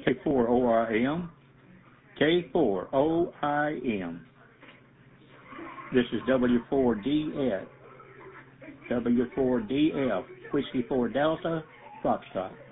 K4ORM, K4OIM. This is W4DF, W4DF, Whiskey 4 Delta, Foxtrot.